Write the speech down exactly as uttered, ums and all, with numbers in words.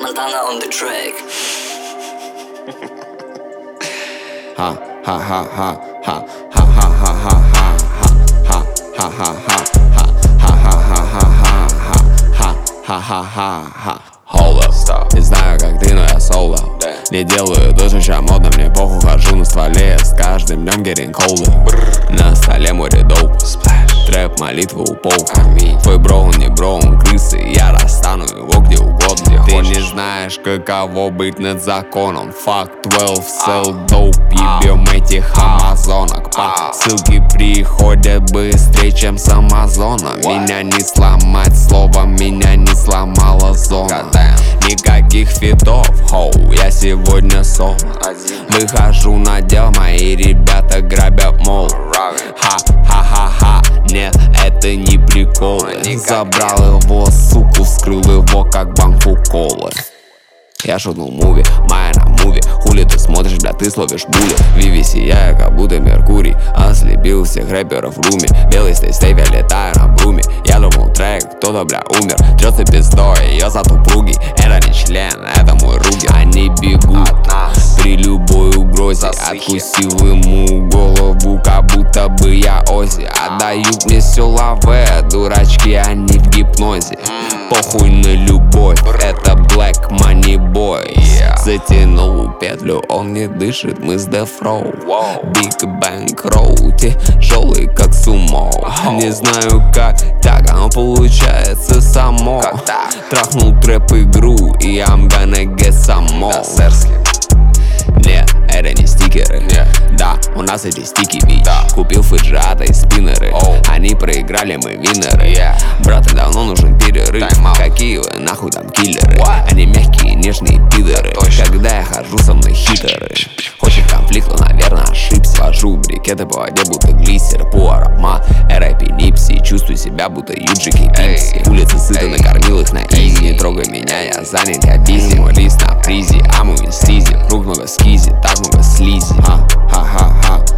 Montana on the track. Ha ha ha ha ha ha ha ha ha ha ha ha ha ha ha ha ha ha ha ha. Hold up, не знаю как ты, но я соло. Не делаю то, что ща модно, мне похуй, хожу на стволе. С каждым днем getting colder. На столе море доп. Трэп, молитва у полка. Твой бро, он не бро, он крысы. Я достану его где угодно. Ты не знаешь, каково быть над законом. Fuck twelve, sell dope. Ебем этих амазонок. По ссылке приходят быстрее, чем с Амазона. Меня не сломать словом, меня не сломала зона. Никаких фитов, хоу, я сегодня соло. Выхожу на дел, мои ребята грабят мол. Ха-ха-ха-ха, нет, это не прикол. Забрал его, суку, вскрыл его, как банку колы. Я шутнул муви, моя на муви. Хули ты смотришь, бля, ты словишь були. Виви сияю, как будто Меркурий. Ослепил всех рэперов в руме. Белый стей-стей, я летаю на бруме. Я думал трек, кто-то, бля, умер. Трется пиздой, ее зад упругий. Это не член, это мой руки. Они бегут от нас при любой угрозе. Откусил ему голову, как будто бы я Ози. Отдают мне все лаве, дурачки, они в гипнозе. Похуй на любовь, это Black Money Boy. Затянул петлю, он не дышит, мы с Death Row. Big Bang Road, тяжелый как сумо. Не знаю как, так оно получается само. Трахнул трэп игру, и I'm gonna get some more. Нет, это не стикеры. yeah. Да, у нас эти стики бить. да. Купил фиджата и спиннеры. oh. Они проиграли, мы виннеры. yeah. Браты, давно нужен перерыв. Какие вы нахуй там киллеры? What? Они мягкие, нежные пидоры. Точно. Когда я хожу, со мной хитеры. Хочет конфликт, но, наверное, ошибся. Вожу брикеты по воде, будто глиссер. По аромат, рэпи, нипси. Чувствую себя, будто Юджики Пипси. Улицы сыты, накормил их на изи. Не трогай меня, я занят, я бизи. Мой лист на призе, а мой стизи. Рук много скизи, так много слизи. Ха-ха-ха.